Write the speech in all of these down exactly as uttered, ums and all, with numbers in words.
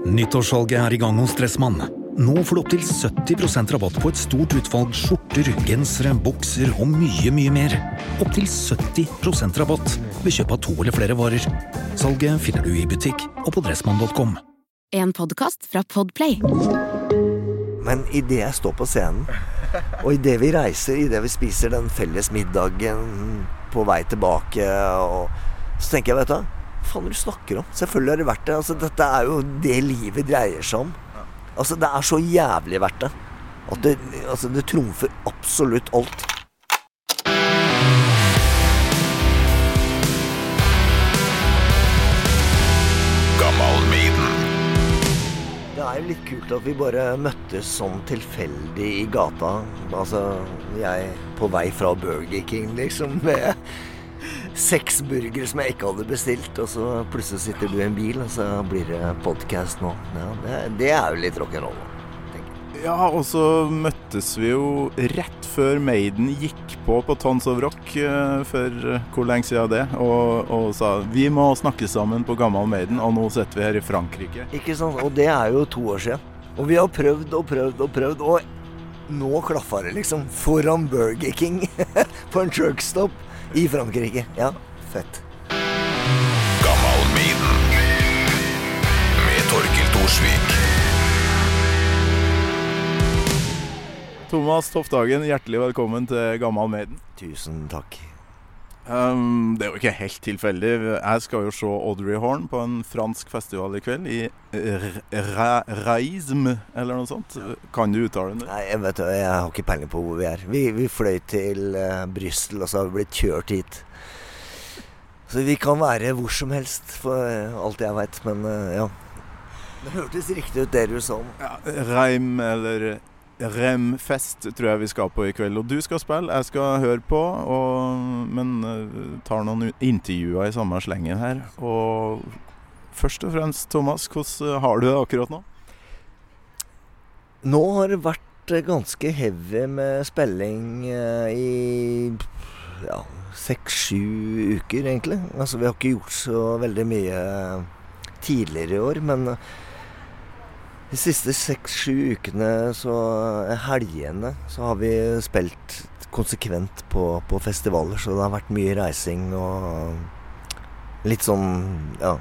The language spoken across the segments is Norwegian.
Nyttårssalget er i gang hos Dressmann. Nå får du opp til sytti prosent rabatt på et stort utvalg skjorter, gensere, bukser og mye, mye mer. Opp til sytti prosent rabatt ved kjøp av to eller flere varer. Salget finner du i butikk og på dressmann punktum com. En podcast fra Podplay. Men i det jeg står på scenen, og i det vi reiser, i det vi spiser den felles middagen på vei tilbake, og så tenker jeg, vet du, hva faen er det du snakker om? Selvfølgelig har det vært det. Altså, dette er jo det livet dreier seg om. Altså, det er så jævlig verdt det. At det, altså, det trumfer absolutt alt. Gammal Maiden. Det er jo litt kult at vi bare møttes sånn tilfeldig i gata. Altså, jeg på vei fra Burger King, liksom, med seks burger som jeg ikke hadde bestilt, og så plutselig sitter du i en bil, og så blir det podcast nå. Ja, det, det er jo litt rock'n'roll, tenker jeg. Ja, og så møttes vi jo rett før Maiden gikk på på Tons of Rock, uh, for hvor lenge siden det, og, og sa, vi må snakke sammen på Gammal Maiden, og nå sitter vi her i Frankrike. Ikke sant, og det er jo to år siden. Og vi har prøvd og prøvd og prøvd, og nå klaffer det liksom foran Burger King på en truckstop i Frankrike. Ja, fett. Gammal Maiden med Torkild Thorsvik. Thomas Tofthagen, hjertelig velkommen til Gammal Maiden. Tusen takk. Um, det er jo ikke helt tilfeldig. Jeg skal jo se Audrey Horne på en fransk festival i kveld i Reisme, eller noe sånt. Kan du uttale den? Nei, jeg vet jeg har ikke peiling på hvor vi er. Vi, vi fløy til uh, Bryssel, og så har vi blitt kjørt hit. Så vi kan være hvor som helst, for uh, alt jeg vet, men uh, ja. Det hørtes riktig ut det du sa. Ja, Reim, eller Remfest tror jeg vi skal på i kveld, og du skal spille, jeg skal høre på, og, men uh, tar noen intervjuer i samme slengen her. Og først og fremst, Thomas, hvordan har du det akkurat nå? Nå har det vært ganske heavy med spilling uh, i ja, seks-sju uker egentlig. Altså, vi har ikke gjort så veldig mye tidligere i år, men uh, de siste seks-sju ukene, så helgene, så har vi spilt konsekvent på, på festivaler, så det har vært mye reising og litt sånn, ja,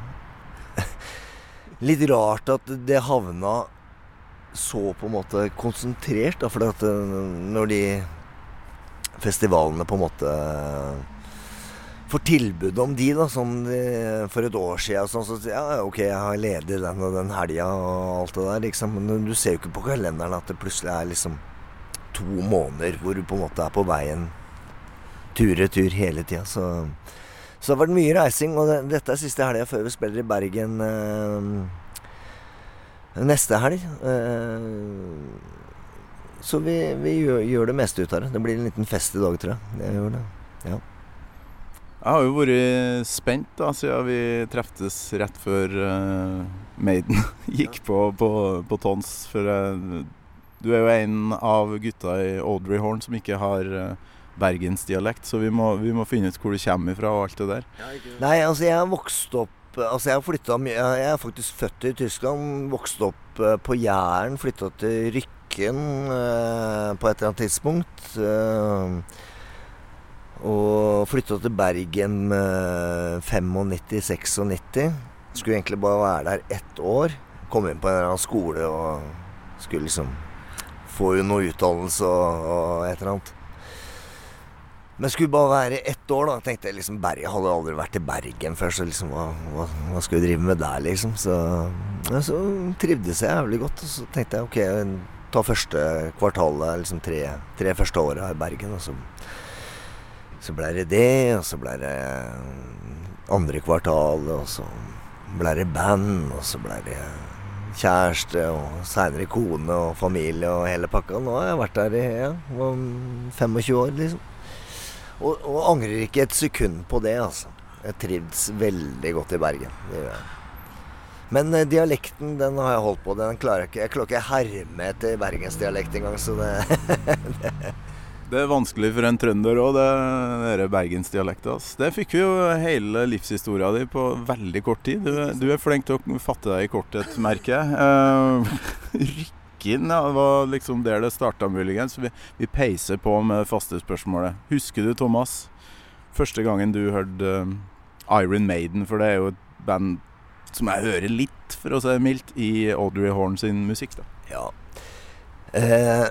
litt rart at det havna så på en måte konsentrert, da, for at når de festivalene på en måte får tilbud om de da, sånn for et år siden, sånn, så ja, ok, jeg har ledig den og den helga og alt det der, liksom. Men du ser jo ikke på kalenderen at det plutselig er liksom to måneder hvor du på en måte er på veien tur-retur hele tiden, så, så det har vært mye reising, og det, dette er siste helga før vi spiller i Bergen øh, neste helg, øh, så vi, vi gjør, gjør det meste ut av det. Det blir en liten fest i dag, tror jeg. Det gjør det, ja. Jeg har jo vært spent da, siden vi treftes rett før uh, Maiden gikk på, på, på Tons, for uh, du er jo en av gutta i Audrey Horne som ikke har uh, bergensdialekt, så vi må, vi må finne ut hvor du kommer fra og alt det der. Nei, altså jeg har vokst opp, altså jeg har flyttet mye, jeg er faktisk født i Tyskland, vokst opp uh, på Jæren, flyttet til Rykken uh, på et eller annet tidspunkt, uh, og flyttet til Bergen nittifem seksognitti. Skulle egentlig bare være der ett år. Kom inn på en eller annen skole og skulle liksom få jo noe utdannelse og, og et eller annet. Men skulle bare være ett år da. Tenkte jeg liksom, Bergen hadde aldri vært i Bergen før, så liksom, hva, hva, hva skulle jeg drive med der liksom? Så, ja, så trivdes jeg jævlig godt, og så tenkte jeg, ok, ta første kvartalet, liksom tre, tre første året i Bergen, og så Så ble det det, og så ble det andre kvartal, og så ble det band, og så ble det kjæreste, og senere kone og familie og hele pakka. Nå har jeg vært der i ja, tjuefem år, liksom. Og, og angrer ikke et sekund på det, altså. Jeg trivdes veldig godt i Bergen. Det gjør jeg. Men eh, dialekten, den har jeg holdt på. Den klarer jeg ikke. Jeg klarer ikke herme etter bergensdialekt engang, så det, det Det er vanskelig for en trønder også, det er bergensdialektet. Altså. Det fikk vi jo hele livshistorien din på veldig kort tid. Du, du er flink til å fatte deg i korthet, merker jeg. Uh, Rykken, ja, det var liksom der det startet muligens. Vi, vi peiser på med faste spørsmålet. Husker du, Thomas, første gangen du hørte uh, Iron Maiden? For det er jo et band som jeg hører litt, for å si mildt, i Audrey Horne sin musikk. Da. Ja. Eh...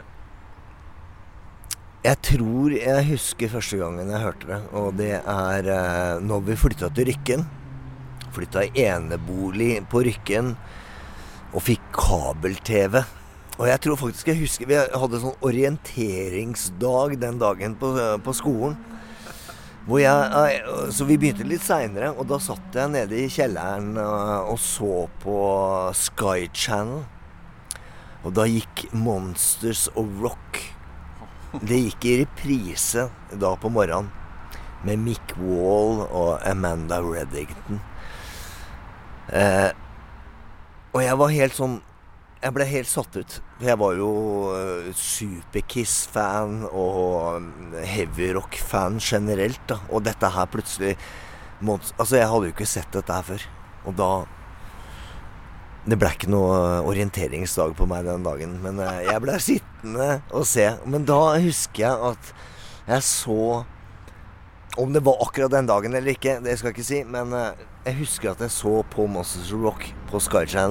Jeg tror jeg husker første gangen jeg hørte det, og det er eh, når vi flyttet til Rykken. Flyttet i enebolig på Rykken og fikk kabel-tv. Og jeg tror faktisk jeg husker, vi hadde sånn orienteringsdag den dagen på, på skolen. Hvor jeg, så vi begynte litt senere, og da satt jeg nede i kjelleren og så på Sky Channel. Og da gikk Monsters of Rock. Det gikk i reprise da på morgenen med Mick Wall og Amanda Reddington. Eh, og jeg var helt sånn, jeg ble helt satt ut. Jeg var jo uh, super-Kiss-fan og heavy-rock-fan generelt da. Og dette her plutselig, altså jeg hadde jo ikke sett dette her før. Og da, det ble ikke noe orienteringsdag på meg den dagen, men jeg ble sittende og se. Men da husker jeg at jeg så, om det var akkurat den dagen eller ikke, det skal jeg ikke si, men jeg husker at jeg så på Monsters of Rock på Sky Channel.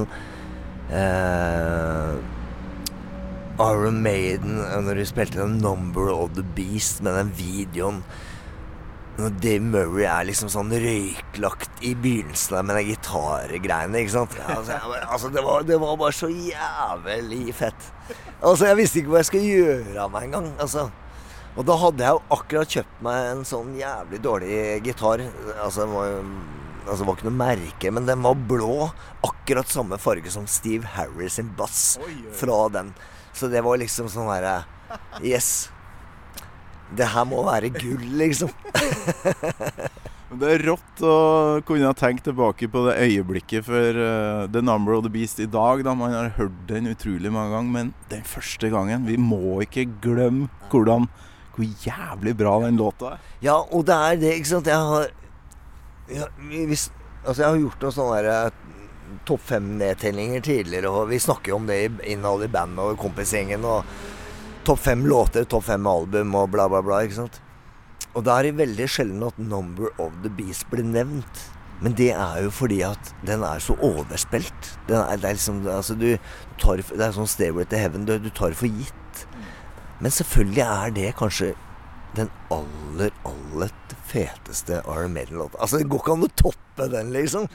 Eh, Iron Maiden, når de spilte The Number of the Beast med den videoen. Når Dave Murray er liksom sånn røyklagt i begynnelsen med den gitargreiene, ikke sant? Altså, altså det, var, det var bare så jævlig fett. Altså, jeg visste ikke hva jeg skulle gjøre av meg en gang, altså. Og da hadde jeg jo akkurat kjøpt meg en sånn jævlig dårlig gitar. Altså, det var, altså, det var ikke noe merke, men den var blå. Akkurat samme farge som Steve Harris sin bass fra den. Så det var liksom sånn her, yes. Det her må være gull, liksom. Det er rått å kunne ha tenkt tilbake på det øyeblikket for uh, The Number of the Beast i dag, da man har hørt den utrolig mange ganger, men den første gangen, vi må ikke glemme hvordan, hvor jævlig bra den låta er. Ja, og det er det, ikke sant? Jeg har, jeg, hvis, altså jeg har gjort noen sånne der, topp fem nedtellinger tidligere, og vi snakker jo om det innhold i band og kompisgjengen, og topp fem låter, topp fem album og bla bla bla, ikke sant? Og da er det veldig sjelden at Number of the Beast blir nevnt. Men det er jo fordi at den er så overspilt. Den er, det er liksom, altså du tar, det er sånn Stairway to Heaven, du, du tar for gitt. Men selvfølgelig er det kanskje den aller, aller feteste Iron Maiden-låta. Altså det går ikke an å toppe den, liksom.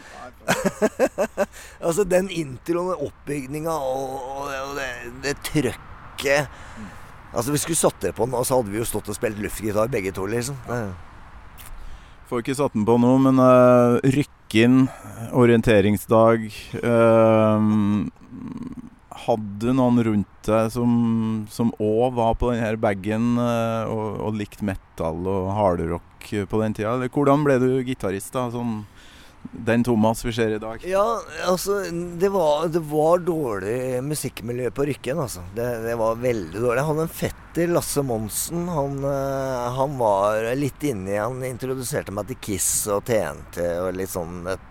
Altså den introen, oppbygninga og, og, og det, det trøkket. Altså, vi skulle satt det på den, og så hadde vi jo stått og spilt luftgitar, begge to, liksom. Ja. Får ikke satt den på noe, men uh, Rykken, orienteringsdag, uh, hadde noen rundt deg som, som også var på denne baggen uh, og, og likte metal og hardrock på den tida? Eller hvordan ble du gitarist da, sånn den Thomas vi ser i dag? Ja, altså, det var, det var dårlig musikkmiljø på Rykken, altså. Det, det var veldig dårlig. Jeg hadde en fetter, Lasse Monsen, han, han var litt inni, han introduserte meg til Kiss og T N T og litt sånn et,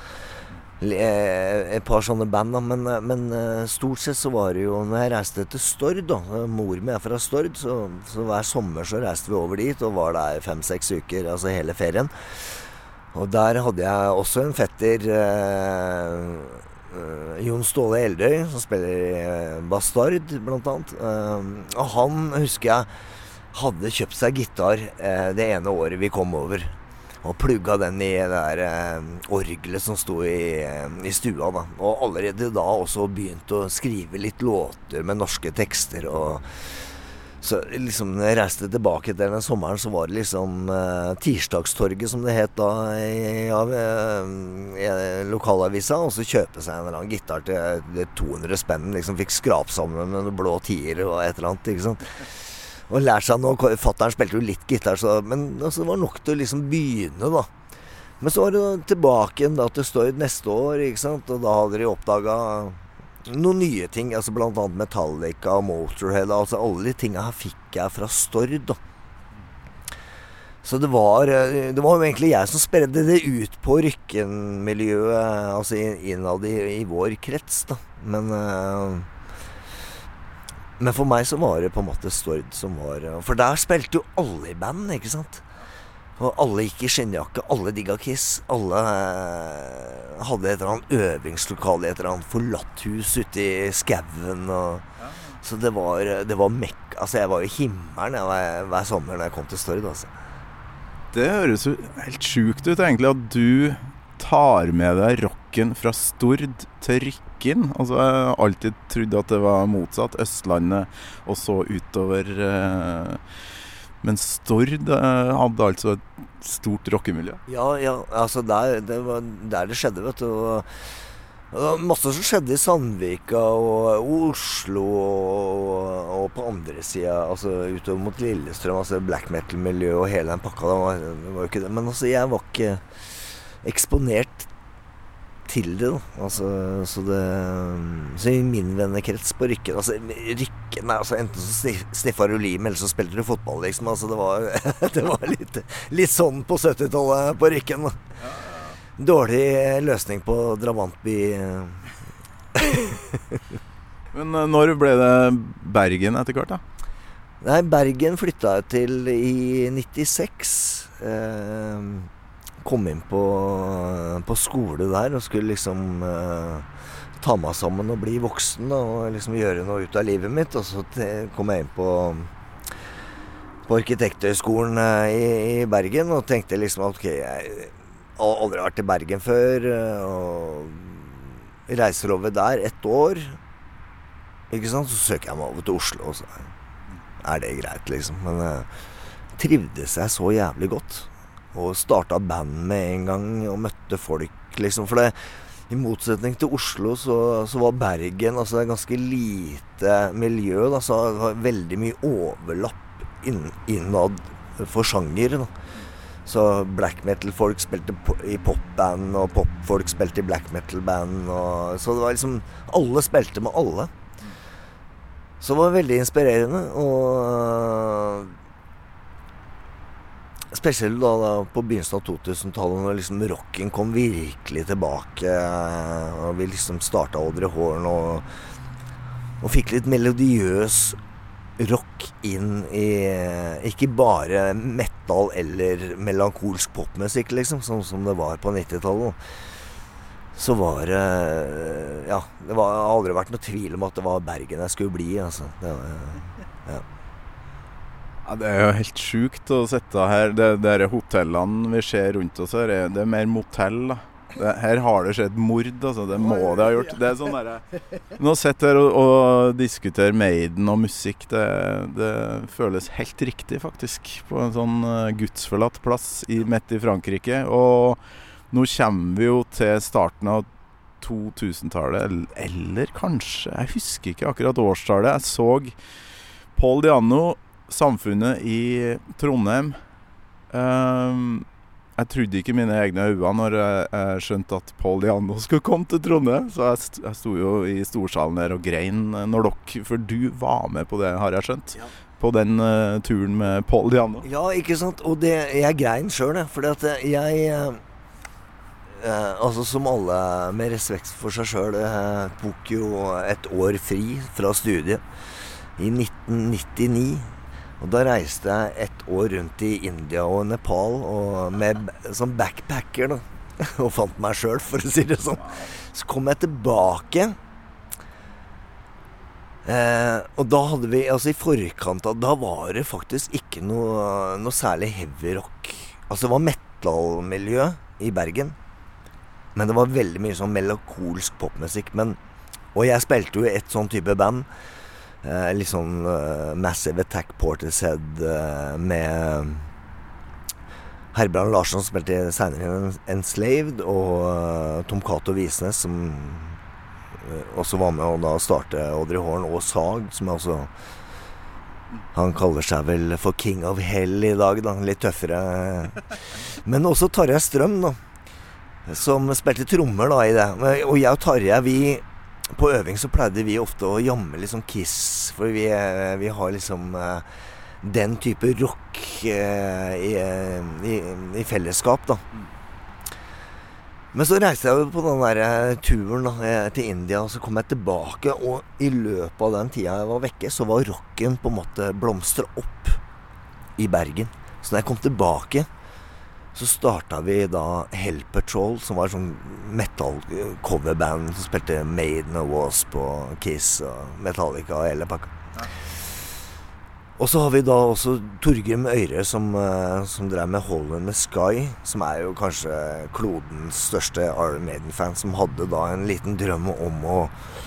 et par sånne band, da. Men, men stort sett så var det jo, når jeg reiste til Stord, da, mor mi er fra Stord, så, så hver sommer så reiste vi over dit og var der fem-seks uker, altså hele ferien. Og der hadde jeg også en fetter, eh, eh, Jon Ståle Eldøy, som spiller i eh, Bastard, blant annet. Eh, og han, husker jeg, hadde kjøpt seg gitar eh, det ene året vi kom over. Og plugga den i det der eh, orgelet som sto i, i stua, da. Og allerede da også begynte å skrive litt låter med norske tekster og... Så liksom, når jeg reiste tilbake til den sommeren, så var det liksom uh, Tirsdagstorget, som det het da, i, ja, i lokalavisa, og så kjøpe seg en eller annen gitar til det to hundre spenn, liksom fikk skrap sammen med noen blå tiere og et eller annet, ikke sant? Og lærte seg noe, fatteren spilte jo litt gitar, så, men altså, det var nok til å liksom begynne da. Men så var det tilbake igjen da til Stord neste år, ikke sant? Og da hadde de oppdaget noen nye ting, altså blant annet Metallica og Motorhead, altså alle de tingene her fikk jeg fra Stord da. Så det var, det var jo egentlig jeg som spredde det ut på Rykken-miljøet, altså innad i, i vår krets da. Men, men for meg så var det på en måte Stord som var, for der spilte jo alle i band, ikke sant? Og alle gikk i skinnjakke, alle digga Kiss, alle hadde et eller annet øvingslokale, et eller annet forlatt hus ute i skauen, og så det var, det var mekk, altså jeg var i himmelen hver, hver sommer når jeg kom til Stord, altså. Det høres jo helt sjukt ut egentlig, at du tar med deg rocken fra Stord til Rykken. Altså jeg har alltid trodd at det var motsatt, Østlandet, og så utover... Eh, Men Stord eh, hadde altså et stort rockemiljø. Ja, ja, altså der det var der det skjedde, vet du. Og, og det var masse som skjedde i Sandvika og Oslo og, og på andre siden, altså utover mot Lillestrøm, altså black metal-miljø og hele den pakka, det var, det var jo ikke det. Men altså, jeg var ikke eksponert til det da. Altså, så det så i min vennekrets på Rykken, altså Rykken er altså enten så sniffar du lim eller så spiller du fotball liksom, altså det var, det var litt, litt sånn på syttitallet på Rykken da. Dårlig løsning på Drabantby. Men når ble det Bergen etter hvert da? Nei, Bergen flyttet jeg til i nittiseks. eh, kom inn på, på skole der og skulle liksom uh, ta meg sammen og bli voksen da, og liksom gjøre noe ut av livet mitt, og så te- kom jeg inn på på arkitekthøgskolen uh, i, i Bergen og tenkte liksom at ok, jeg har aldri vært i Bergen før uh, og reiser over der ett år, ikke sant, så søker jeg meg over til Oslo og så er det greit liksom, men uh, trivdes jeg så jævlig godt og startet band med en gang og møtte folk liksom, for det i motsetning til Oslo så, så var Bergen altså et ganske lite miljø da, så det var veldig mye overlapp inn, innad for sjanger da. Så black metal folk spilte po- i popband og popfolk spilte i black metal band og, så det var liksom, alle spilte med alle så det var veldig inspirerende og spesielt da, da på begynnelsen av totusentallet når liksom rocken kom virkelig tilbake og vi liksom startet Audrey Horn og, og fikk litt melodiøs rock inn i ikke bare metal eller melankolsk popmusikk liksom, sånn som det var på nittitallet så var det ja, det var, har aldri vært noe tvil om at det var Bergen jeg skulle bli altså. Det var, ja. Ja, det er jo helt sjukt å sitte her. Det, det er hotellene vi ser rundt oss her, det er mer motell da. Det, her har det skjedd mord, altså. Det må det ha gjort. Det er sånn der, nå sitter jeg og, og diskuterer Maiden og musikk, det, det føles helt riktig faktisk, på en sånn gudsforlatt plass i, midt i Frankrike. Og nå kommer vi jo til starten av to-tusentallet, eller, eller kanskje, jeg husker ikke akkurat årstallet. Jeg så Paul Di'Anno, Samfunnet i Trondheim. Um, jeg trodde ikke mine egne øyne når jeg, jeg skjønte at Paul Di'Anno skulle komme til Trondheim. Så jeg, st- jeg sto jo i storsalen der og grein når dere, for du var med på det, har jeg skjønt. Ja. På den uh, turen med Paul Di'Anno. Ja, ikke sant? Og det, jeg grein selv, fordi at jeg, eh, altså som alle med respekt for seg selv, eh, tok jo et år fri fra studiet i nitten nittini. Og da reiste jeg et år rundt i India og Nepal og med som backpacker da, og fant meg selv, for å si det sånn. Så kom jeg tilbake, eh, og da hadde vi, altså i forkant av, da var det faktisk ikke noe, noe særlig heavy rock. Altså det var metal-miljø i Bergen, men det var veldig mye sånn melankolsk popmusikk, men, og jeg spilte jo i et sånn type band, Eh, litt sånn uh, Massive Attack Portishead uh, med Herbrand Larsson som spilte senere Enslaved og uh, Tom Cato Visnes som uh, også var med og da starte Audrey Horn og Sag som er også han kaller seg vel for King of Hell i dag da, litt tøffere men også Tarjei Strøm da som spilte trommer da i det og jeg og Tarjei vi på øving så pleide vi ofte å jamme liksom Kiss, for vi, vi har liksom uh, den type rock uh, i, i, i fellesskap da. Men så reiste jeg jo på den der turen da, til India, og så kom jeg tilbake, og i løpet av den tida jeg var vekke, så var rocken på en måte blomstret opp i Bergen. Så når jeg kom tilbake, så startet vi da Hell Patrol, som var sånn metal coverband som spilte Maiden og Wasp og Kiss og Metallica og hele pakka. Ja. Og så har vi da også Torgrim Øyre som, som drev med Hole in the Sky, som er jo kanskje klodens største Iron Maiden-fan, som hadde da en liten drøm om å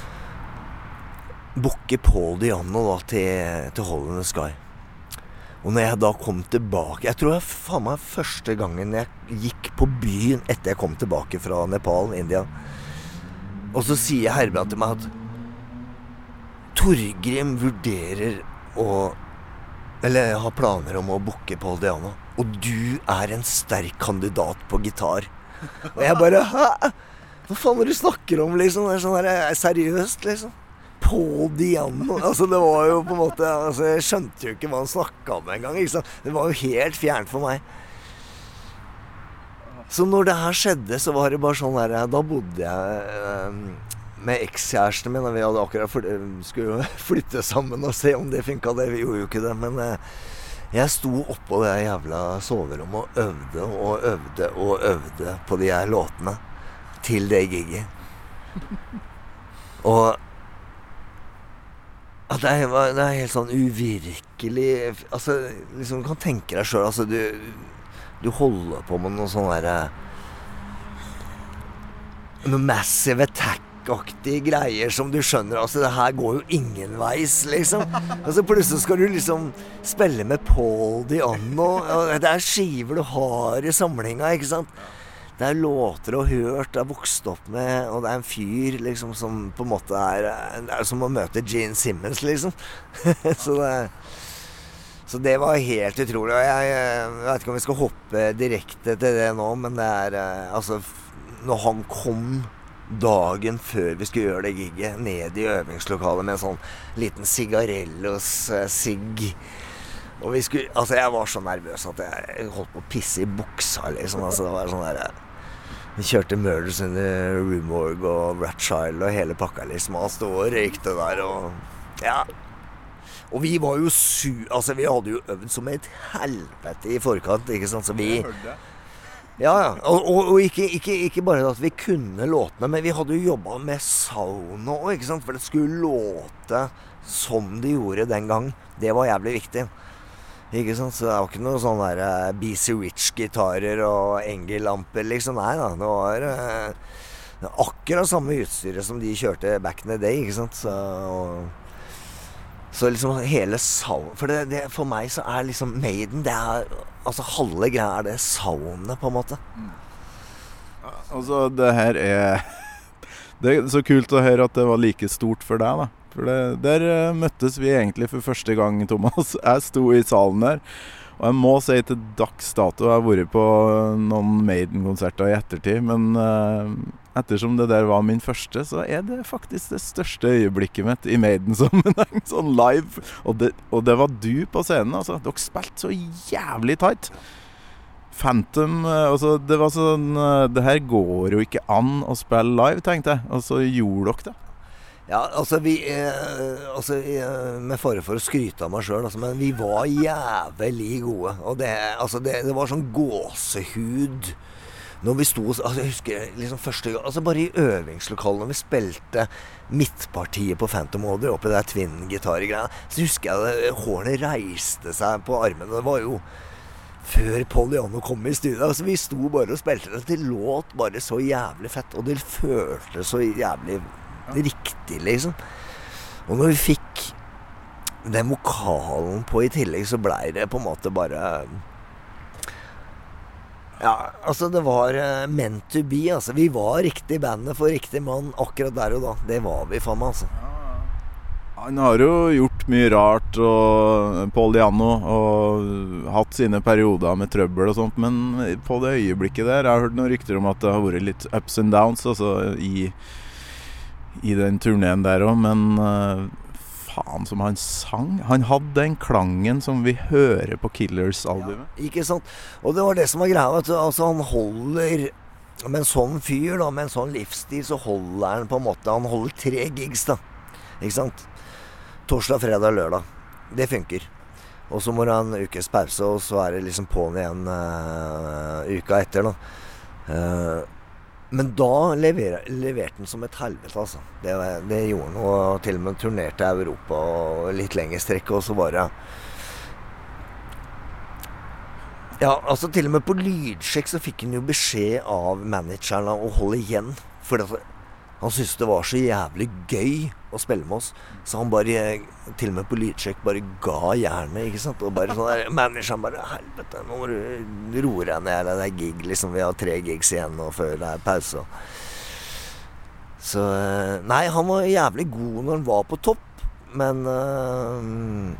booke Paul Diano da til, til Hole in the Sky. Og når jeg da kom tilbake, jeg tror jeg faen meg første gangen jeg gikk på byen etter jeg kom tilbake fra Nepal, India, og så sier Herbjørn til meg at Torgrim vurderer å eller har planer om å booke Paul Diano, og du er en sterk kandidat på gitar. Og jeg bare, hæ? Hva faen er du snakker om, liksom? Det er sånn her, seriøst, liksom. Paul Diano, altså det var jo på en måte, altså jeg skjønte jo ikke hva han snakket om en gang, ikke sant? Det var jo helt fjernt for meg. Så når det her skjedde, så var det bare sånn her, da bodde jeg um, med ekskjæresten min, og vi hadde akkurat for, skulle jo flytte sammen og se om det funket, det vi gjorde jo ikke det, men eh, jeg sto oppå det jævla soverommet og øvde og øvde og øvde på de her låtene til det gigget. Og at det, er, det er helt sånn uvirkelig, altså liksom du kan tenke deg selv, altså du, du holder på med noen sånne der, noen massive attack aktige greier som du skjønner, altså det her går jo ingen veis liksom, og så plutselig skal du liksom spille med Paul Diano, og det er skiver du har i samlinga, ikke sant? Det er låter du har hørt, du har vokst opp med, og det er en fyr liksom som på en måte er, det er som å møte Gene Simmons liksom. så, det, så det var helt utrolig, og jeg, jeg vet ikke om vi skal hoppe direkte til det nå, men det er altså, når han kom dagen før vi skulle gjøre det gigget, ned i øvingslokalet med en sånn liten sigarellos uh, sigg, og vi skulle, altså jeg var så nervøs at jeg holdt på å pisse i buksa liksom, altså det var sånn der vi kjørte Murders in the Rue Morgue og Ratchild og hele pakka liksom, og han stod og røykte der og ja, og vi var jo su, altså vi hadde jo øvd som et helvete i forkant, ikke sant, så vi ja, ja, og, og, og ikke, ikke, ikke bare at vi kunne låtene, men vi hadde jo jobbet med sound også, ikke sant, for det skulle låte som de gjorde den gang, det var jævlig viktig. Ikke sant, så det var ikke noe sånn der uh, B C Rich-gitarer og Engel-lamper, liksom, nei da, det var uh, akkurat samme utstyret som de kjørte back in the day, ikke sant, så, og, så liksom hele sound, for, det, det, for meg så er liksom Maiden, det er, altså halve greia er det soundet på en måte. Mm. Ja, altså det her er, det er så kult å høre at det var like stort for deg da. For det, der uh, møttes vi egentlig for første gang, Thomas. Jeg sto i salen der, og jeg må si til dags dato, jeg har vært på noen Maiden-konserter i ettertid, men uh, ettersom det der var min første, så er det faktisk det største øyeblikket mitt i Maiden-sammenheng, sånn live. Og det, og det var du på scenen, altså. Dere spilte så jævlig tight. Phantom, altså det var sånn, det her går jo ikke an å spille live, tenkte jeg, og så gjorde dere det. Ja, altså vi, eh, altså eh, med fare for å skryte av meg selv, altså, men vi var jævlig gode, og det, altså, det, det var sånn gåsehud når vi sto, altså jeg husker liksom første gang, altså bare i øvingslokalet når vi spilte midtpartiet på Phantom Order oppe i der twin-gitargreiene, så husker jeg det, hårene reiste seg på armene, det var jo før Paul Diano kom i studiet, altså vi sto bare og spilte det, det låt bare så jævlig fett, og det føltes så jævlig riktig liksom, og når vi fikk den vokalen på i tillegg, så ble det på en måte bare ja, altså det var uh, meant to be, altså vi var riktig bandet for riktig mann akkurat der og da, det var vi faen meg altså. Han har jo gjort mye rart, og Paul Diano, og hatt sine perioder med trøbbel og sånt, men på det øyeblikket der, jeg har hørt noen rykter om at det har vært litt ups and downs, altså i i den turneen der også, men uh, faen som han sang. Han hadde den klangen som vi hører på Killers-albumet. Ja, ikke sant? Og det var det som var greia, vet du. Altså, han holder, med en sånn fyr da, med en sånn livsstil, så holder han på en måte, han holder tre gigs da. Ikke sant? Torsdag, fredag, lørdag. Det funker. Og så må det ha en ukes pause, og så er det liksom på'n igjen uh, uka etter da. Uh, Men da lever, leverte den som et helvete, altså. Det, det gjorde han, og til og med turnerte Europa og litt lengre strekk, og så var det... Ja, altså til og med på lydsjekk så fikk han jo beskjed av manageren å holde igjen, for han syntes det var så jævlig gøy å spille med oss, så han bare, til og med på lydsjekk, bare ga jernet, ikke sant? Og bare sånn der, manageren bare, helvete, nå må du roe deg ned, eller det er gig, liksom, vi har tre gigs igjen, og før det er pause. Så, nei, han var jævlig god når han var på topp, men, uh,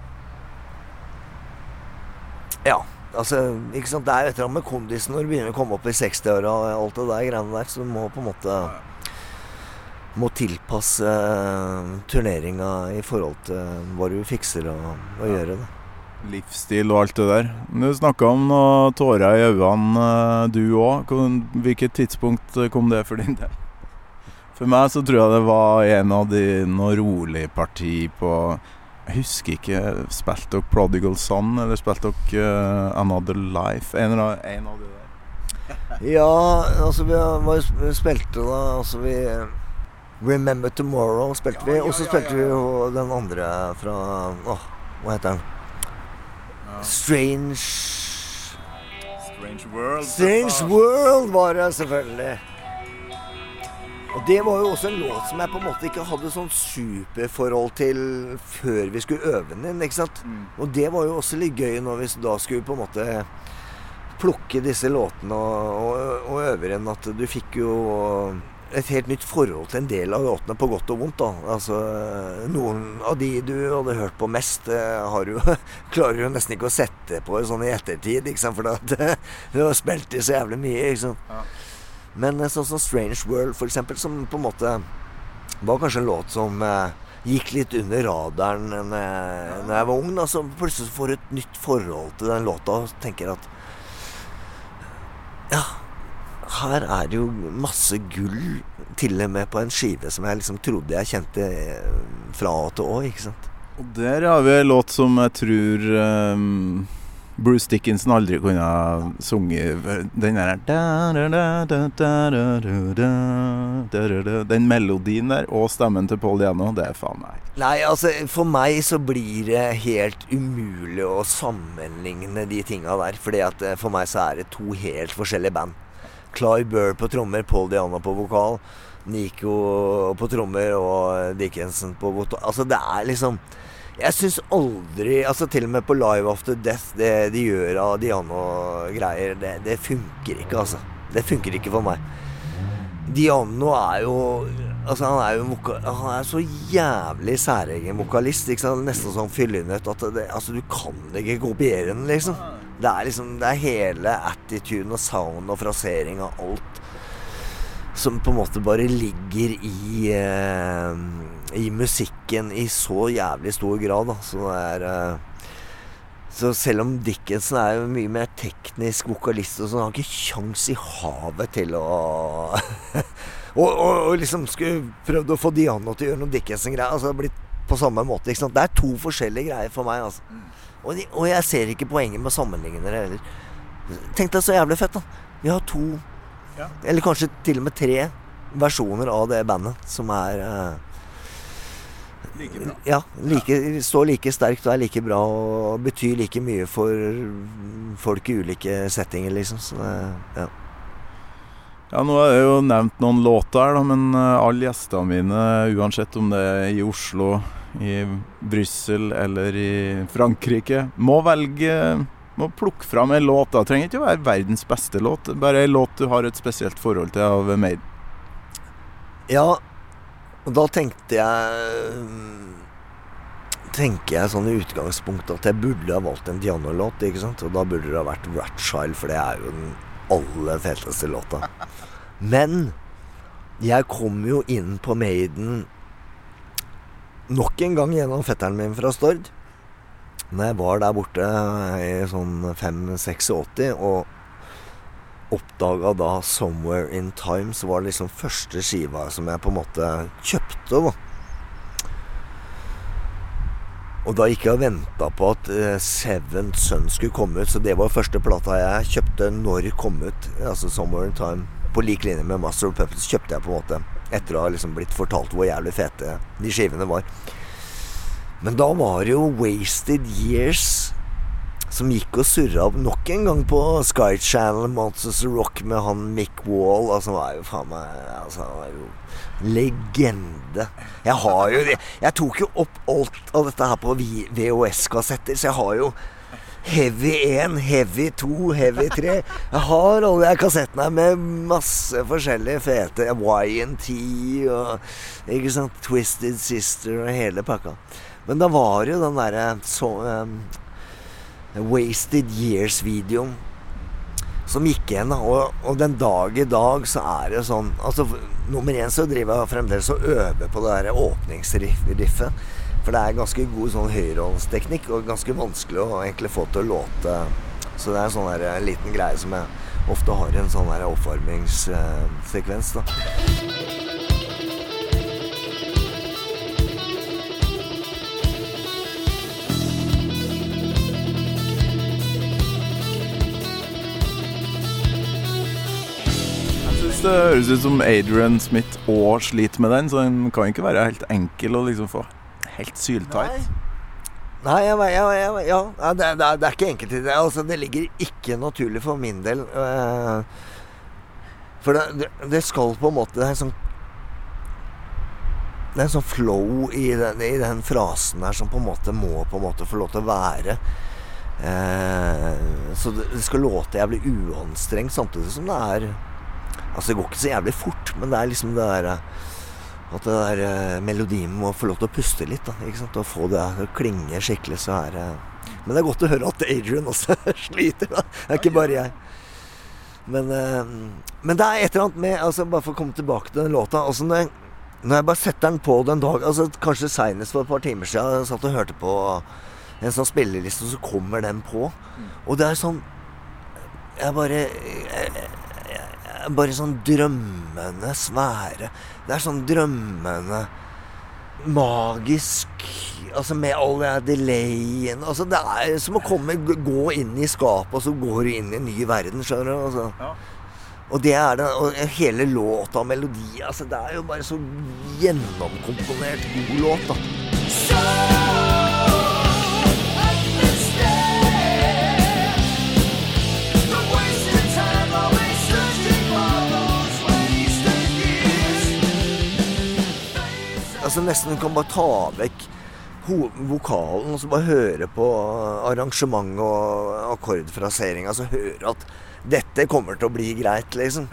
ja, altså, ikke sant, det er jo et eller annet med kondisen når du begynner å komme opp i seksti-åra og alt det der greiene der, så du må på en måte... må tilpasse uh, turneringa i forhold til hva du fikser og, og ja. Gjøre det. Livsstil og alt det der. Du snakket om noe tårer i øynene, du også. Hvilket tidspunkt kom det for din del? For meg så tror jeg det var en av de noe rolig parti på... Jeg husker ikke, spilte dere Prodigal Son, eller spilte dere uh, Another Life? En av, en av de der? Ja, altså vi, vi spilte da, altså vi... Remember Tomorrow spilte vi, og så spilte vi jo den andre fra, åh, hva heter den? Strange... Strange World. Strange World var det selvfølgelig. Og det var jo også en låt som jeg på en måte ikke hadde sånn superforhold til før vi skulle øve den inn, ikke sant? Mm. Og det var jo også litt gøy når vi da skulle på en måte plukke disse låtene og, og, og øve inn, at du fikk jo... et helt nytt forhold til en del av låtene på godt og vondt da. Altså, noen av de du hadde hørt på mest har du, klarer du nesten ikke å sette på sånn i ettertid, ikke sant? For da, du har spilt det så jævlig mye, ikke sant? Ja. Men sånn som Strange World for eksempel, som på en måte var kanskje en låt som eh, gikk litt under radaren når jeg, når jeg var ung, da, så plutselig får du et nytt forhold til den låta og tenker at ja, her er det jo masse gull til og med på en skive som jeg liksom trodde jeg kjente fra A til Å, ikke sant? Og der har vi en låt som jeg tror um, Bruce Dickinson aldri kunne ha sunget. Den der den melodien der og stemmen til Paul Diano, det er faen meg. Nei, altså for meg så blir det helt umulig å sammenligne de tingene der, fordi at for meg så er det to helt forskjellige band. Clive Burr på trommer, Paul Diano på vokal, Nico på trommer og Dickinson på vokal. Altså det er liksom, jeg synes aldri, altså til og med på Live After Death, det de gjør av Diano-greier, det, det funker ikke, altså. Det funker ikke for meg. Diano er jo, altså han er jo voka, han er så jævlig særegen vokalist, ikke sant? Nesten sånn fyllenøtt at det, altså du kan ikke kopiere den, liksom. Det er liksom, det er hele attituden og sound og frasering og alt som på en måte bare ligger i, eh, i musikken i så jævlig stor grad da. Så det er eh, så selv om Dickinson er jo mye mer teknisk vokalist og så har han ikke sjans i havet til å og, og, og liksom skulle prøvd å få Diano til å gjøre noen Dickinson-greier, altså det har blitt på samme måte, ikke sant? Det er to forskjellige greier for meg, altså. Og, de, og jeg ser ikke poenget med sammenlignende heller. Tenk deg så jævlig fett da. Vi har to, ja. Eller kanskje til og med tre versjoner av det bandet som er uh, like bra. Ja, like, står like sterkt og er like bra og betyr like mye for folk i ulike settinger liksom. Så, uh, ja. Ja, nå har jeg jo nevnt noen låter her da, men alle gjestene mine, uansett om det er i Oslo, i Bryssel eller i Frankrike, må velge, må plukke fram en låt. Det trenger ikke å være verdens beste låt, bare en låt du har et spesielt forhold til av Maiden. Ja, og da tenkte jeg tenker jeg sånn i utgangspunktet at jeg burde ha valgt en Diano-låt, ikke sant? Og da burde det ha vært Wrathchild, for det er jo den aller feteste låta. Men jeg kom jo inn på Maiden nok en gang gjennom fetteren min fra Stord. Når jeg var der borte i sånn fem åttiseks og oppdaget da Somewhere in Time, så var det liksom første skiva som jeg på en måte kjøpte da. Og da gikk jeg og ventet på at uh, Seventh Son skulle komme ut, så det var første plata jeg kjøpte når det kom ut, altså Somewhere in Time. På lik linje med Master of Puppets kjøpte jeg på en måte, etter å ha liksom blitt fortalt hvor jævlig fete de skivene var. Men da var det jo Wasted Years som gikk og surret opp nok en gang på Sky Channel, Monsters of Rock med han Mick Wall, altså han var jo faen meg, altså han var jo legende. Jeg har jo det, jeg tok jo opp alt av dette her på V H S-kassetter, så jeg har jo Heavy one, Heavy two, Heavy three. Jeg har alle de kassettene her med masse forskjellige fete Y and T og ikke sant, Twisted Sister og hele pakka. Men da var jo den der så, um, Wasted Years-videoen som gikk igjen da, og, og den dag i dag så er det sånn, altså nummer én så driver jeg fremdeles og øver på det der åpningsriffet, for det er ganske god sånn høyrehåndsteknikk og ganske vanskelig å egentlig få til å låte, så det er en sånn der, en liten greie som jeg ofte har i en sånn der oppvarmingssekvens da. Det høres ut som Adrian Smith og sliter med den, så den kan ikke være helt enkel å liksom få helt syltight. Nei, jeg, jeg, jeg, ja, det, det, det er ikke enkelt det. Altså, det ligger ikke naturlig for min del. For det, det, det skal på en måte, det er en sånn, det er en sånn flow i den, i den frasen her som på en måte må på en måte få lov til å være. Så det, det skal låte jævlig uanstrengt samtidig som det er. Altså det går ikke så jævlig fort, men det er liksom det der at det der uh, melodien må få lov til å puste litt da, ikke sant? Og få det til å klinge skikkelig, så er det uh, men det er godt å høre at Adrian også sliter da, det er ikke bare jeg. Men, uh, men det er et eller annet med, altså bare for å komme tilbake til den låta, altså når jeg, når jeg bare setter den på den dag, altså kanskje senest for et par timer siden jeg satt og hørte på en sånn spilleliste, og så kommer den på, og det er sånn jeg bare jeg, bare sånn drømmende svære, det er sånn drømmende magisk, altså med all det delayen, altså det er som å komme, gå inn i skapet og så går du inn i en ny verden, skjønner du, altså. Ja. Og det er det, og hele låta og melodi, altså det er jo bare så gjennomkomponert god låt da. Så altså nesten kan bare ta vekk vokalen og så bare høre på arrangement og akkordfrasering, altså høre at dette kommer til å bli greit liksom.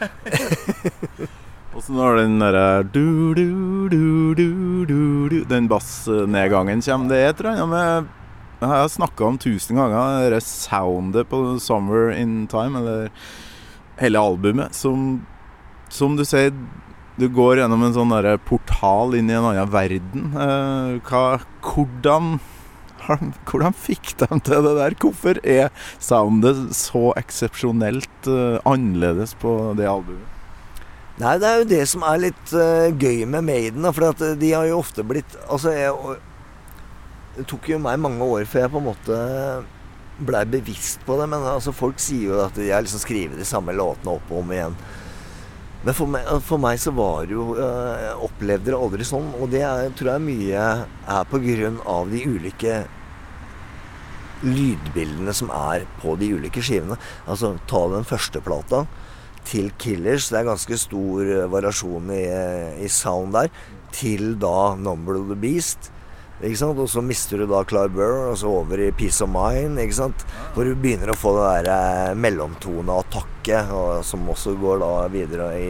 Og så når den der du, du, du, du, du, du, den bassnedgangen kommer, det er et eller annet med, jeg har snakket om tusen ganger, det soundet på Somewhere in Time, eller hele albumet, som, som du sier, du går gjennom en sånn der portal inn i en annen verden. Eh, hva, hvordan, hvordan fikk de til det der? Hvorfor er soundet så eksepsjonelt uh, annerledes på det albumet? Nei, det er jo det som er litt uh, gøy med Maiden, da, for at de har jo ofte blitt, altså jeg, det tok jo meg mange år før jeg på en måte ble bevisst på det, men altså folk sier jo at jeg liksom skriver de samme låtene opp og om igjen. Men for meg, for meg så var det jo, jeg opplevde det aldri sånn, og det er, tror jeg mye er på grunn av de ulike lydbildene som er på de ulike skivene. Altså, ta den første plata til Killers, det er ganske stor variasjon i, i sound der, til da Number of the Beast, ikke sant? Og så mister du da Clive Burr, og så over i Peace of Mind, ikke sant? Hvor du begynner å få det der mellomtone-attakket, som også går da videre i,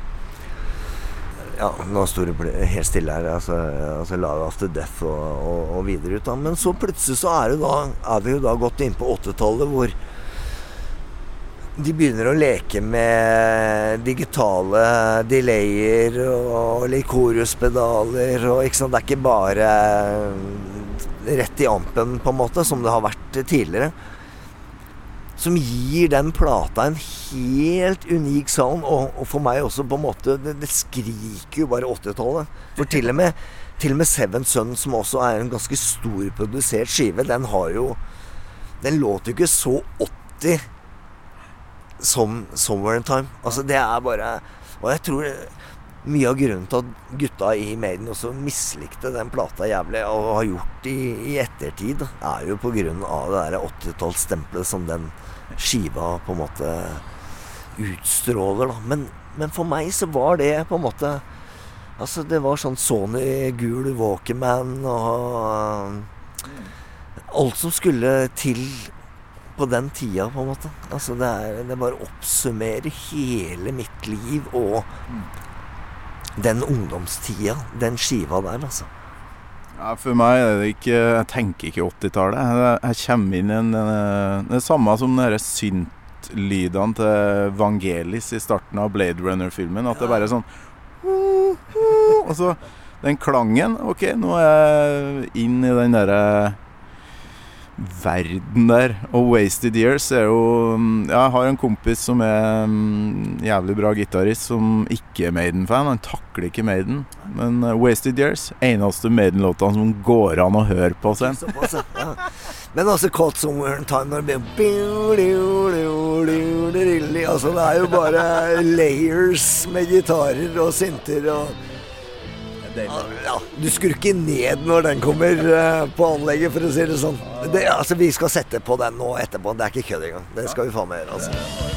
ja, nå står det helt stille her, altså, altså Live After Death og, og, og videre ut da. Men så plutselig så er, det da, er vi jo da gått inn på åttitallet, hvor de begynner å leke med digitale delayer og litt choruspedaler, og ikke sant, det er ikke bare rett i ampen på en måte, som det har vært tidligere. Som gir den plata en helt unik sound, og, og for meg også på en måte, det, det skriker jo bare åttitallet. For til og med, til og med Seven Son, som også er en ganske stor produsert skive, den har jo, den låter jo ikke så åtti som Somewhere in Time. Altså det er bare, og jeg tror mye av grunnen til at gutta i Maiden også mislikte den plata jævlig og har gjort i, i ettertid, er jo på grunn av det der åttitallsstempelet som den skiva på en måte utstråler da. Men, men for meg så var det på en måte, altså det var sånn Sony gul Walkman og alt som skulle til på den tida på en måte. Altså det er, det bare oppsummerer hele mitt liv og den ungdomstida, den skiva der altså. Ja, for meg er det ikke, jeg tenker ikke åttitallet. Jeg, jeg kommer inn i en, det er samme som denne synth-lydene til Vangelis i starten av Blade Runner-filmen, at det bare er sånn og så den klangen, ok, nå er jeg inn i den der verden der, og Wasted Years er jo, jeg har en kompis som er um, jævlig bra gitarist som ikke er Maiden-fan, han takler ikke Maiden, men uh, Wasted Years, eneste Maiden-låtene som går an å høre på seg. Ja. Men altså Caught Somewhere in Time, når det blir altså det er jo bare layers med gitarer og synter og ja, du skrur ikke ned når den kommer uh, på anlegget, for å si det sånn. Det, altså, vi skal sette på den nå etterpå. Det er ikke kødd engang. Det skal vi faen med gjøre, altså.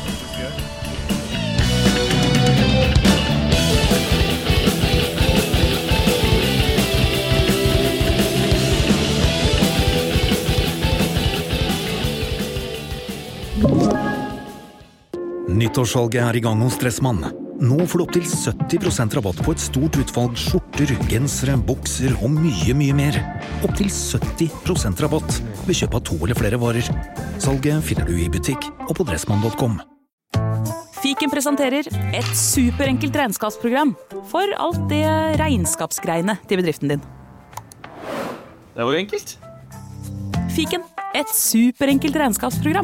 Nyttårssalget er i gang hos Dressmann. Nå får du opp til sytti prosent rabatt på et stort utvalg skjorter, gensere, bukser og mye, mye mer. Opp til sytti prosent rabatt ved kjøp av to eller flere varer. Salget finner du i butikk og på dressmann punktum com. Fiken presenterer et superenkelt regnskapsprogram for alt det regnskapsgreiene til bedriften din. Det var jo enkelt. Fiken, et superenkelt regnskapsprogram.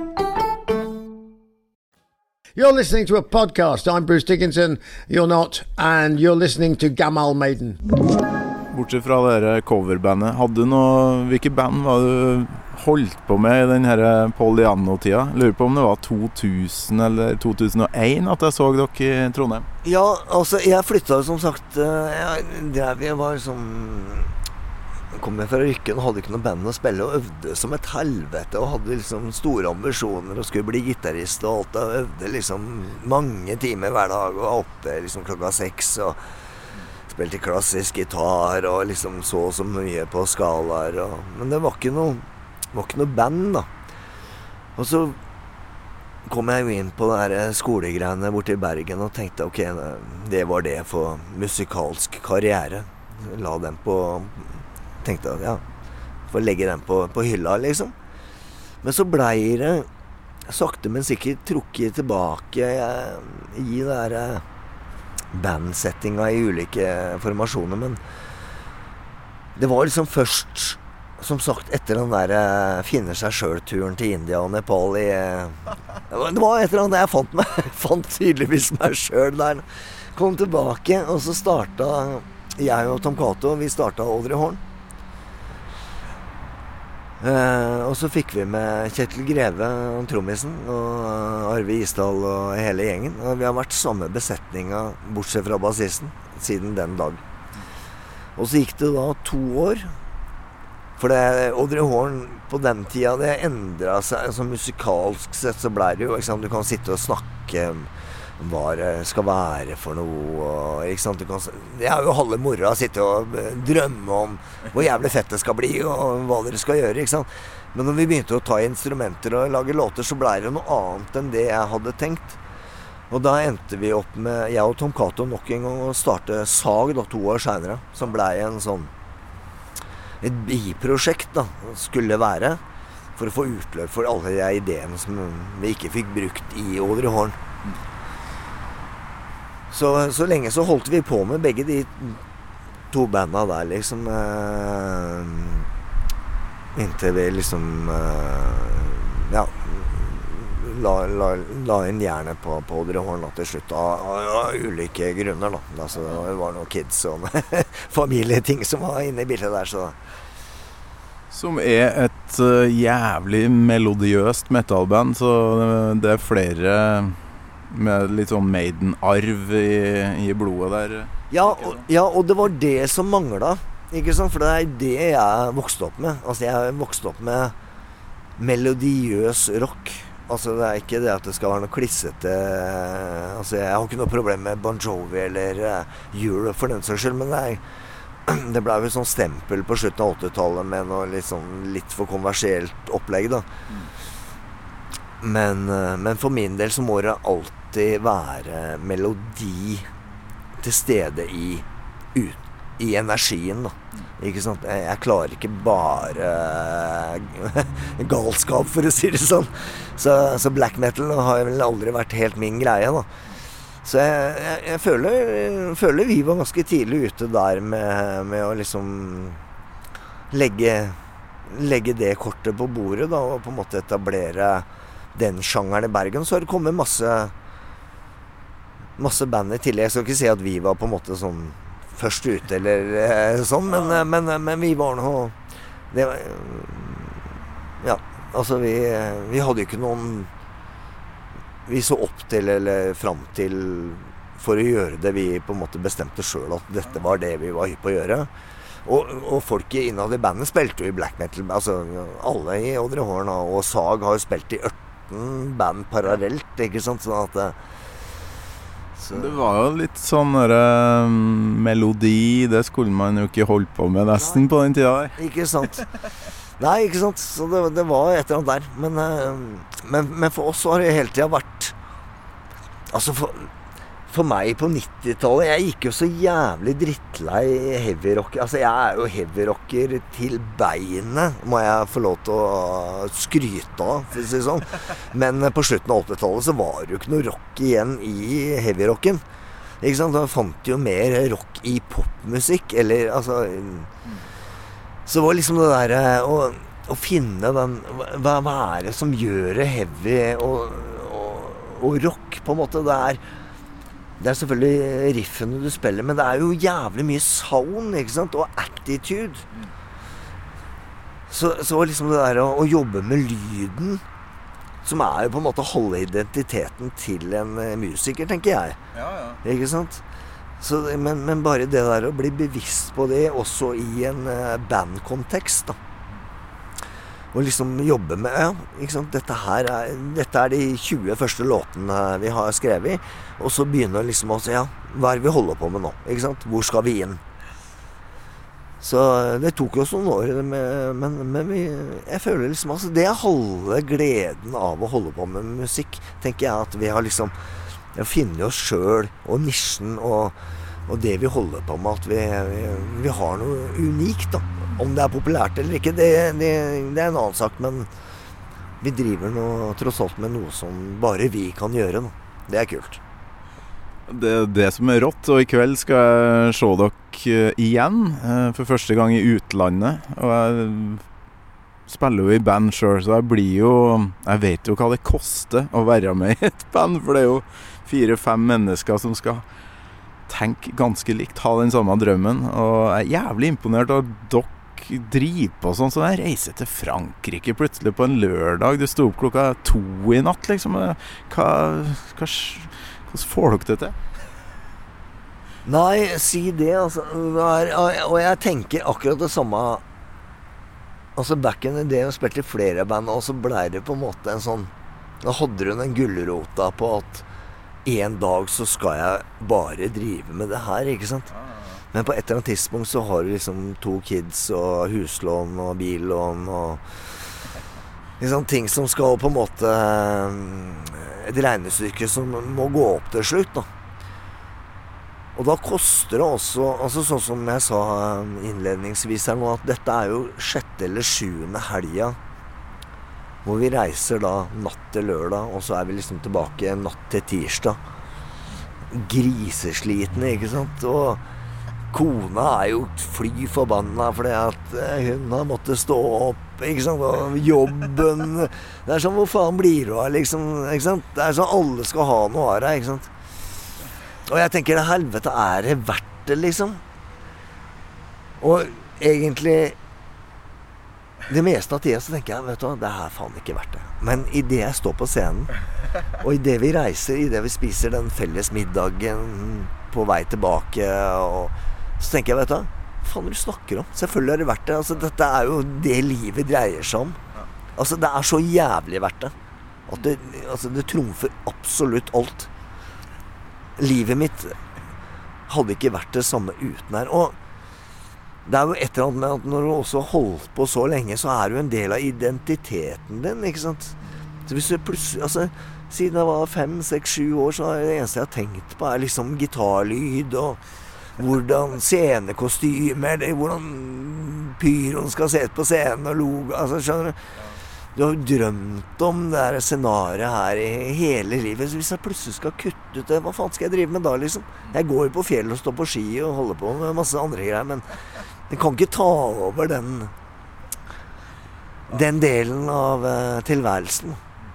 You're listening to a podcast. I'm Bruce Dickinson. You're not. And you're listening to Gamal Maiden. Bortsett fra det coverbandet, hadde du noe, hvilke band var du holdt på med i den her Paul Diano-tida? Lurer på om det var to tusen eller to tusen og en at jeg så dere i Trondheim? Ja, altså jeg flyttet som sagt, jeg drev, jeg var som kom jeg fra Rykken og hadde ikke noe band å spille og øvde som et helvete og hadde liksom store ambisjoner og skulle bli gitarist og alt og øvde liksom mange timer hver dag og var oppe liksom klokka seks og spilte klassisk gitar og liksom så så mye på skalaer og, men det var ikke noe var ikke noe band da og så kom jeg jo inn på det her skolegreiene borte i Bergen og tenkte ok, det var det for musikalsk karriere la den på tenkte jeg, ja, for å legge den på, på hylla, liksom. Men så ble det sakte, men sikkert trukket tilbake jeg, i det der bandsettinga i ulike formasjoner, men det var liksom først, som sagt, etter den der finner seg selv-turen til India og Nepal i, det var etter den jeg fant meg, fant tydeligvis meg selv der, kom tilbake, og så startet jeg og Tom Cato, vi startet Audrey Horn. Uh, og så fikk vi med Kjetil Greve og trommisen og Arve Isdal og hele gjengen og vi har vært samme besetninga bortsett fra bassisten siden den dag og så gikk det da to år for det Audrey Horn på den tida det endret seg altså musikalsk sett så ble det jo ikke sant? Du kan sitte og snakke hva det skal være for noe og, ikke sant? Du kan, det er jo halve mora å sitte og drømme om hvor jævlig fett det skal bli og hva dere skal gjøre, ikke sant? Men når vi begynte å ta instrumenter og lage låter så ble det noe annet enn det jeg hadde tenkt og da endte vi opp med jeg og Tom Cato nok en gang å starte Sag da, to år senere som ble en sånn et biprosjekt da, skulle være for å få utløp for alle de ideene som vi ikke fikk brukt i Odre Horn. Så, så lenge så holdt vi på med begge de to banda der, liksom. Eh, inntil vi liksom eh, ja, la, la, la inn jernet på, på Odre Horn til slutt, av, av, av ulike grunner, da. Altså, det var noen kids og familieting som var inne i bildet der, så... Som er et uh, jævlig melodiøst metalband, så det er flere med litt sånn Maiden-arv i, i blodet der. Ja og, ja, og det var det som manglet, ikke sant? For det er det jeg vokste opp med. Altså, jeg vokste opp med melodiøs rock. Altså, det er ikke det at det skal være noe klissete. Altså, jeg har ikke noe problem med Bon Jovi eller uh, Europe for den saks skyld, men det er det ble jo sånn stempel på slutten av åttitallet med noe litt, sånn, litt for kommersielt opplegg da. Mm. Men, men for min del så må det alltid være melodi til stede i, ut, i energien da. Mm. Ikke sant? Jeg, jeg klarer ikke bare galskap, for å si det sånn. Så, så black metal har vel aldri vært helt min greie da. Så jeg, jeg, jeg føler, føler vi var ganske tidlig ute der med, med å liksom legge, legge det kortet på bordet da, og på en måte etablere den sjangeren i Bergen. Så har det kommet masse, masse band i tillegg. Jeg skal ikke si at vi var på en måte sånn først ute eller sånn, men, men, men vi var noe... Det var, ja, altså vi, vi hadde jo ikke noen... Vi så opp til eller frem til for å gjøre det vi på en måte bestemte selv at dette var det vi var hypp på å gjøre. Og, og folk innad i bandet spilte jo i black metal. Altså, alle i Odre Horn og Sag har jo spilt i ørten band parallelt, ikke sant? Sånn at så. Det var jo litt sånn der, um, melodi, det skulle man jo ikke holde på med nesten. Nei. På den tida der. Ikke sant? Nei, ikke sant? Så det, det var et eller annet der. Men, men, men for oss har det hele tiden vært... Altså, for, for meg på nittitallet, jeg gikk jo så jævlig drittlei heavyrocker. Altså, jeg er jo heavyrocker til beinet, må jeg få lov til å skryte av, for å si sånn. Men på slutten av åttitallet så var det jo ikke noe rock igjen i heavyrocken. Ikke sant? Da fant jo mer rock i popmusikk, eller altså... Så det var liksom det der å, å finne den, hva, hva er det som gjør det heavy og, og, og rock på en måte, det er, det er selvfølgelig riffene du spiller, men det er jo jævlig mye sound, ikke sant, og attitude. Så, så liksom det der å, å jobbe med lyden, som er jo på en måte å holde identiteten til en musiker, tenker jeg. Ja, ja. Ikke sant? Så, men, men bare det der å bli bevisst på det også i en uh, bandkontekst da. Og liksom jobbe med ja, ikke sant? Dette her er, dette er de tjue første låtene vi har skrevet, og så begynner liksom å si ja, hva er det vi holder på med nå, ikke sant? Hvor skal vi inn? Så det tok jo noen år, med, men, men vi, jeg føler liksom altså, det er halve gleden av å holde på med musikk, tenker jeg, at vi har liksom å finne oss selv og nisjen og, og det vi holder på med, at vi, vi, vi har noe unikt da. Om det er populært eller ikke, det, det, det er en annen sak, men vi driver nå tross alt med noe som bare vi kan gjøre nå. Det er kult. Det er det som er rått, og i kveld skal jeg se dere igjen for første gang i utlandet, og jeg spiller jo i band selv, så jeg blir jo jeg vet jo hva det koster å være med i et band, for det er jo fire-fem mennesker som skal tenke ganske likt, ha den samme drømmen, og jeg er jævlig imponert av dere driver på sånn, så jeg reiser til Frankrike plutselig på en lørdag, du stod opp klokka to i natt liksom, hva, hva, hvordan får dere det til? Nei, si det altså, og jeg tenker akkurat det samme. Altså back in the day jeg spilte i flere band, og så ble det på en måte en sånn, da hadde du en gullrota på at en dag så skal jeg bare drive med det her, ikke sant? Men på et eller annet tidspunkt så har du liksom to kids og huslån og billån og liksom ting som skal på en måte et regnestykke som må gå opp til slutt da. Og da koster det også, altså sånn som jeg sa innledningsvis her nå, at dette er jo sjette eller sjuende helga hvor vi reiser da natt til lørdag, og så er vi liksom tilbake natt til tirsdag. Griseslitne, ikke sant? Og kona er jo fly forbanna fordi at hun har måttet stå opp, ikke sant? Og jobben, det er sånn, hvor faen blir du av, liksom, ikke sant? Det er sånn, alle skal ha noe av deg, ikke sant? Og jeg tenker, helvete, er det verdt det, liksom? Og egentlig, det meste av tiden så tenker jeg, vet du hva, det er faen ikke verdt det. Men i det jeg står på scenen, og i det vi reiser, i det vi spiser den felles middagen på vei tilbake, og så tenker jeg, vet du hva, hva faen er det du snakker om? Selvfølgelig er det verdt det. Altså, dette er jo det livet dreier seg om. Altså, det er så jævlig verdt det. At det, altså, det trumfer absolutt alt. Livet mitt hadde ikke vært det samme uten her. Og det er jo et eller annet med at når du også har holdt på så lenge, så er du en del av identiteten din, ikke sant? Så hvis du plutselig, altså, siden jeg var fem, seks, sju år, så er det eneste jeg har tenkt på er liksom gitarlyd og hvordan scenekostymer, eller hvordan pyroen skal se ut på scenen og logo, altså, skjønner du? Du har jo drømt om det her scenariet her i hele livet, så hvis jeg plutselig skal kutte ut det, hva faen skal jeg drive med da, liksom? Jeg går jo på fjell og står på ski og holder på med masse andre greier, men jeg kan ikke ta over den, den delen av uh, tilværelsen.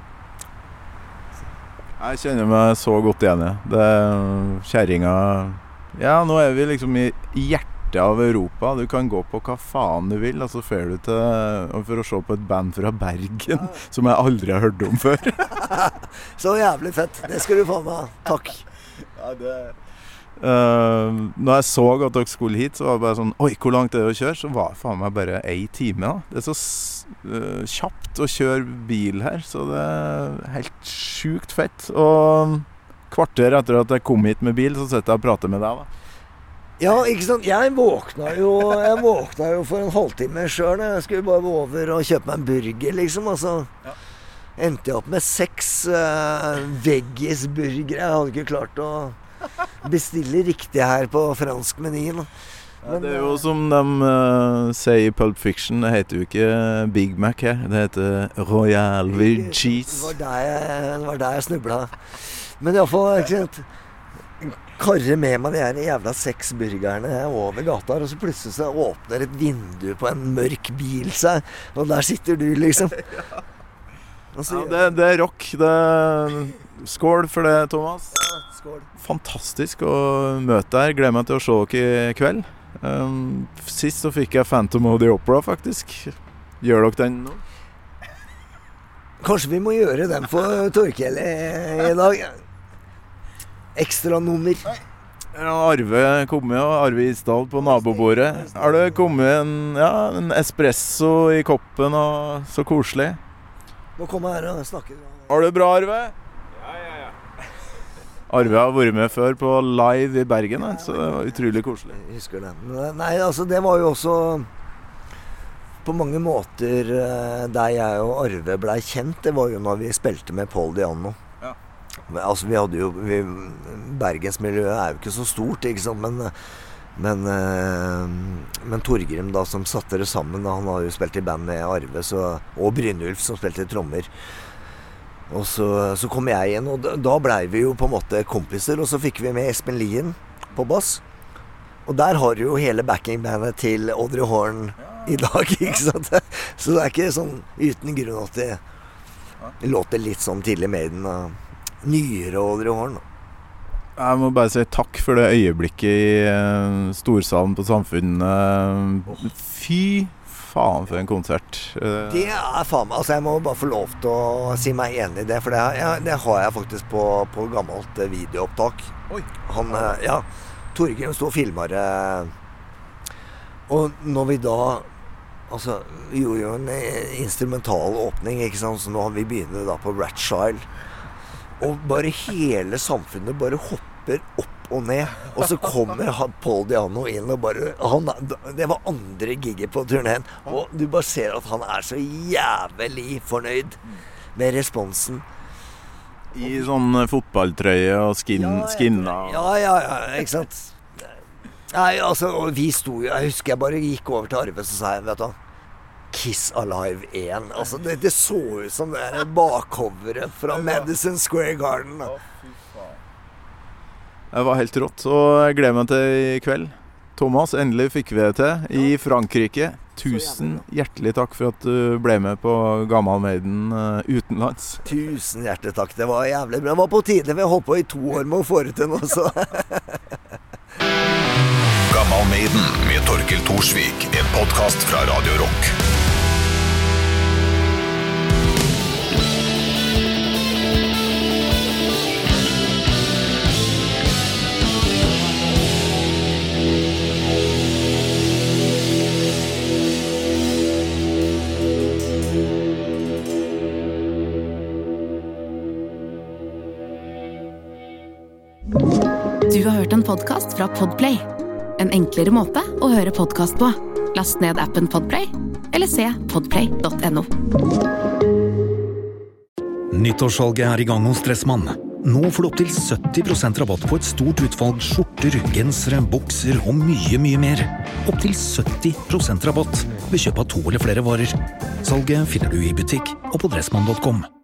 Jeg kjenner meg så godt igjen, ja. Det kjæringa... Ja, nå er vi liksom i hjertet av Europa. Du kan gå på hva faen du vil, og så fer du til for å se på et band fra Bergen, ja, som jeg aldri har hørt om før. Så jævlig fett. Det skal du faen meg. Takk. Ja, det... Uh, når jeg så at dere skulle hit, så var det bare sånn, oi, hvor langt er det å kjøre? Så var det faen meg bare ei time, da. Det er så uh, kjapt å kjøre bil her, så det er helt sjukt fett. Og kvarter etter at jeg kom hit med bil, så sitter jeg og prater med deg, da. Ja, ikke sant? Jeg våkna jo, jeg våkna jo for en halvtime selv. Jeg skulle bare over og kjøpe meg en burger, liksom. Altså, ja. Endte jeg opp med seks uh, veggisburgere. Jeg hadde ikke klart å bestille riktig her på fransk menyen. Ja, det er jo som de uh, sier i Pulp Fiction, det heter jo ikke Big Mac her. Det heter Royal with Cheese. Det var der jeg, det var der jeg snublet. Men i hvert fall, ikke sant, karre med meg de her jævla seks burgerne over gata, og så plutselig så åpner et vindu på en mørk bil seg, og der sitter du, liksom. Så, ja, det, det er rock. Det er... Skål for det, Thomas. Ja, skål. Fantastisk å møte deg. Gleder meg til å se dere i kveld. Um, sist så fikk jeg Phantom of the Opera, faktisk. Gjør dere den nå? Kanskje vi må gjøre den for Torkjell i dag. Ekstra nummer. Arve kommet, og Arve Isdal på nabobordet. Har det kommet en, ja, en espresso i koppen, og så koselig? Nå kommer jeg her og snakker. Har du det bra, Arve? Ja, ja, ja. Arve har vært med før på live i Bergen, så det var utrolig koselig. Jeg husker det. Nei, altså det var jo også på mange måter der jeg og Arve ble kjent. Det var jo når vi spilte med Paul Diano. Altså, vi hadde jo vi, Bergensmiljøet er jo ikke så stort, ikke sant, men men, men Torgrim da, som satte det sammen, da, han har jo spilt i band med Arve så, og Brynulf som spilte trommer, og så, så kom jeg inn, og da, da ble vi jo på en måte kompiser, og så fikk vi med Espen Lien på bass, og der har du jo hele backingbandet til Audrey Horn i dag, ikke sant, så det er ikke sånn uten grunn at det låter litt som tidlig Maiden og nyere Audrey Horn. Jeg må bare si takk for det øyeblikket i uh, storsalen på Samfunnet. Fy faen for en konsert. Uh, det er faen meg, altså jeg må bare få lov til å si meg enig i det, for det, jeg, det har jeg faktisk på, på gammelt videoopptak. Oi. Han, uh, ja, Torgrim stod og filmet det, og når vi da altså, vi gjorde jo en instrumental åpning, ikke sant, så nå har vi begynt da på Ratchild. Og bare hele samfunnet bare hopper opp og ned. Og så kommer Paul Diano inn og bare han, det var andre gigget på turneen. Og du bare ser at han er så jævlig fornøyd med responsen. I sånn fotballtrøye og skin, ja, skinna. Ja, ja, ja, ikke sant. Nei, altså, og vi sto jo, jeg husker jeg bare gikk over til Arve, så sa jeg, vet du, Kiss Alive one. Altså, det, det så ut som det er bakcoveret fra Madison Square Garden. Da. Det var helt rått, og jeg gleder meg til i kveld. Thomas, endelig fikk vi det til i Frankrike. Tusen hjertelig takk for at du ble med på Gammal Maiden uh, utenlands. Tusen hjertelig takk, det var jævlig bra. Det var på tide, vi har holdt på i to år med å få det til nå, så. Gammal Maiden med Torkel Torsvik, en podcast fra Radio Rock. Du har hørt en podcast fra Podplay. En enklere måte å høre podcast på. Last ned appen Podplay, eller se podplay punktum no. Nyttårssalget er i gang hos Dressmann. Nå får du opp til sytti prosent rabatt på et stort utvalg skjorter, gensere, bukser og mye, mye mer. Opp til sytti prosent rabatt ved kjøp av to eller flere varer. Salget finner du i butikk og på dressmann punktum com.